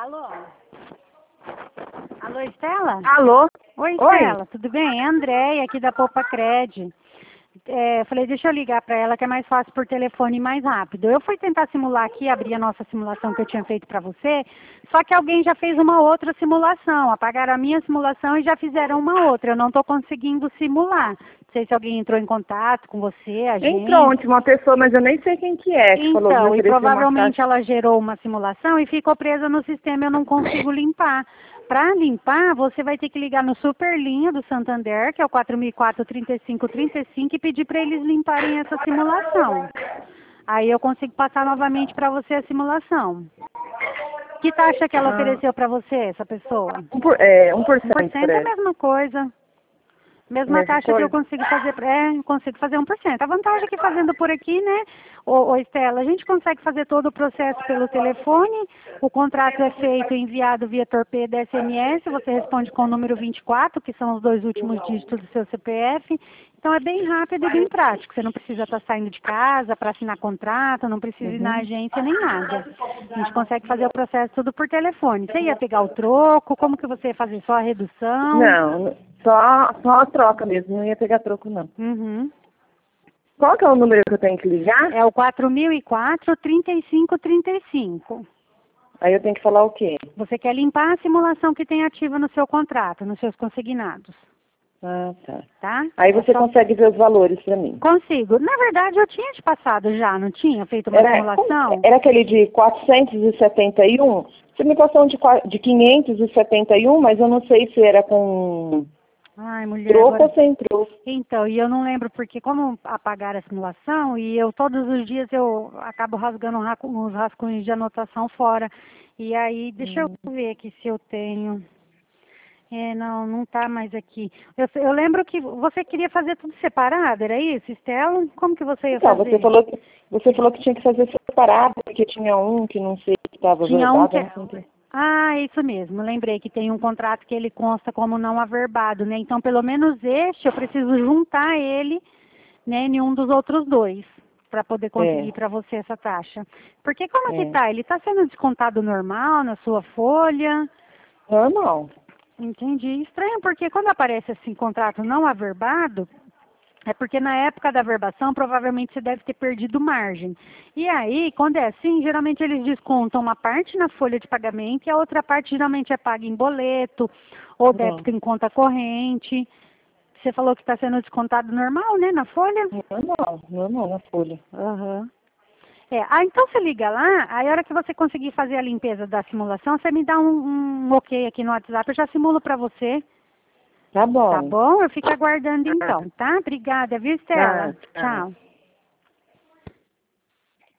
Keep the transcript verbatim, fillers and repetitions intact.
Alô? Alô, Estela? Alô? Oi, Oi. Estela, tudo bem? É a Andréia, aqui da Poupa Cred. É, falei, deixa eu ligar para ela que é mais fácil por telefone e mais rápido. Eu fui tentar simular aqui, abrir a nossa simulação que eu tinha feito para você, só que alguém já fez uma outra simulação. Apagaram a minha simulação e já fizeram uma outra. Eu não estou conseguindo simular. Não sei se alguém entrou em contato com você, a gente. Entrou ontem uma pessoa, mas eu nem sei quem que é, que falou que Então, e ofereceu uma provavelmente taxa. ela gerou uma simulação e ficou presa no sistema, eu não consigo limpar. Para limpar, você vai ter que ligar no Superlinha do Santander, que é o quatro mil e quatro, trinta e cinco, trinta e cinco, e pedir para eles limparem essa simulação. Aí eu consigo passar novamente para você a simulação. Que taxa que ela Ah, ofereceu para você, essa pessoa? um por, é, um por um por cento cento é a parece. mesma coisa. Mesma Mesma taxa que eu coisa? consigo fazer, é, consigo fazer um por cento. A vantagem é que fazendo por aqui, né, ô, ô Estela, a gente consegue fazer todo o processo pelo telefone, o contrato é feito e enviado via torpedo S M S, você responde com o número vinte e quatro, que são os dois últimos dígitos do seu C P F, então é bem rápido e bem prático, você não precisa estar saindo de casa para assinar contrato, não precisa ir na Uhum. agência nem nada. A gente consegue fazer o processo tudo por telefone. Você ia pegar o troco, como que você ia fazer? Só a redução? Não, só, só a troca mesmo, não ia pegar troco não. Uhum. Qual que é o número que eu tenho que ligar? É o quatro mil e quatro, trinta e cinco, trinta e cinco. Aí eu tenho que falar o quê? Você quer limpar a simulação que tem ativa no seu contrato, nos seus consignados, Ah, tá. tá? Aí É você só... consegue ver os valores pra mim. Consigo. Na verdade, eu tinha te passado já, não tinha? Feito uma Era, simulação? era aquele de quatrocentos e setenta e um? Você me passou um de, qua- de quinhentos e setenta e um, mas eu não sei se era com Ai, mulher, troco agora... ou sem troco. Então, e eu não lembro porque como apagaram a simulação e eu todos os dias eu acabo rasgando ra- uns rascunhos de anotação fora. E aí, deixa eu ver aqui se eu tenho... É, não, não está mais aqui. Eu, eu lembro que você queria fazer tudo separado, era isso, Estela? Como que você ia Então, fazer? você falou que você falou que tinha que fazer separado, porque tinha um que não sei que estava Tinha um verbado, que... eu não sei. Ah, isso mesmo, lembrei que tem um contrato que ele consta como não averbado, né? Então, pelo menos este, eu preciso juntar ele, né, em um dos outros dois, para poder É, conseguir para você essa taxa. Porque como é que é. tá? Ele está sendo descontado normal na sua folha? Normal. Entendi. Estranho, porque quando aparece assim, contrato não averbado, é porque na época da averbação provavelmente você deve ter perdido margem. E aí, quando é assim, geralmente eles descontam uma parte na folha de pagamento e a outra parte geralmente é paga em boleto ou Não. débito em conta corrente. Você falou que está sendo descontado normal, né, na folha? Normal, normal na folha. Aham. É, ah, então você liga lá, aí a hora que você conseguir fazer a limpeza da simulação, você me dá um, um ok aqui no WhatsApp, eu já simulo para você. Tá Tá bom. bom? Eu fico aguardando então, tá? Obrigada, viu, Estela? Tá, tá. Tchau.